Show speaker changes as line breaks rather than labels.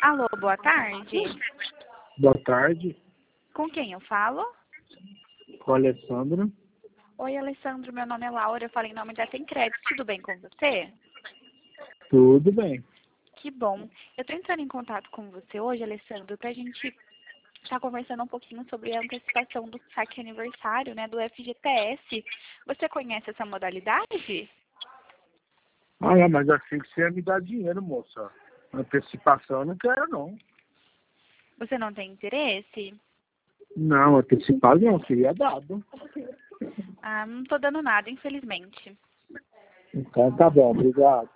Alô, boa tarde.
Boa tarde,
Com quem eu falo?
com a Alessandra.
Oi, Alessandro, meu nome é Laura, eu falo em nome da Crédito. Tudo bem com você?
Tudo bem.
Que bom. Eu estou entrando em contato com você hoje, Alessandro, para a gente estar conversando um pouquinho sobre a antecipação do saque aniversário, né, do FGTS. Você conhece essa modalidade?
Mas assim que você ia me dar dinheiro, moça. Antecipação eu não quero, não.
Você não tem interesse?
Não, antecipado não, seria dado.
Ah, não estou dando nada, infelizmente.
Então tá bom, obrigado.